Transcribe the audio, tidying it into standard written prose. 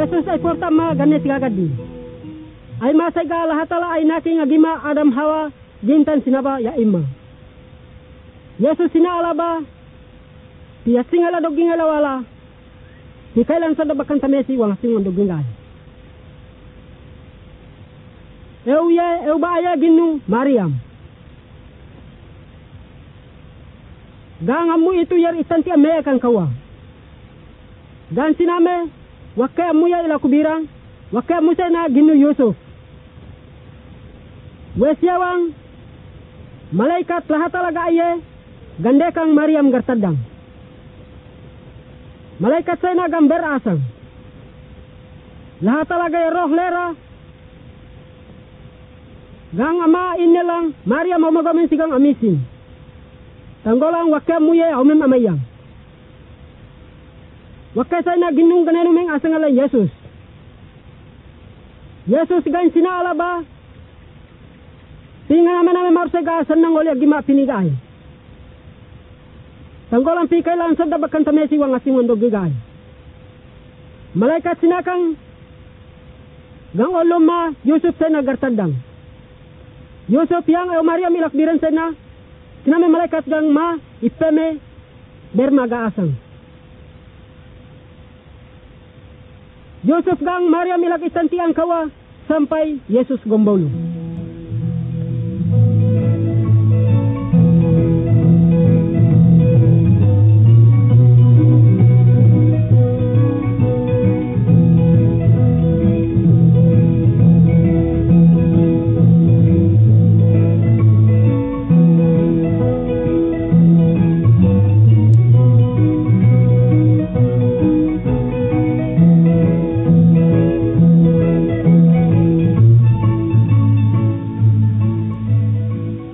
Yesus ay pertama ganet gagadi. Ay masay ga lahatala ay naking agima Adam Hawa gintan sinaba ya ima. Yesus sinaalaba tiya singala doging alawala. Di kailan sa dabakan tamesi wang singon doging gal. Eu baaya ginu Mariam. Gangamu itu yar itanti ame kan kawa. Dan siname wakai amuya ila kubirang wakai amusa na ginu Yusuf. Wesiawang malaikat lahat talaga aye gandekang Mariam gartadang. Malaikat saya na gambar asang. Lahat talaga ay roh lera. Gang ama inilang Mariam mau magamin sigang amisin. Tanggolang wakai amuya aumem amayang. Wakai saya na ginung ganenumeng asang ala Yesus. Yesus gan sinaalaba. Tingnan naman marsega senang oleh agima pinigay. Tanggolang pikay lang sa dabakan tamesi wang asing wandog gigay. Malaikat sinakang gang oloma Yusuf sa nagartadang. Yusuf yang Maria milakbiran sa na siname malaikat gang ma ipeme bermaga asang. Yusuf gang Maria milak itanti ang kawa sampai Yesus gombolo.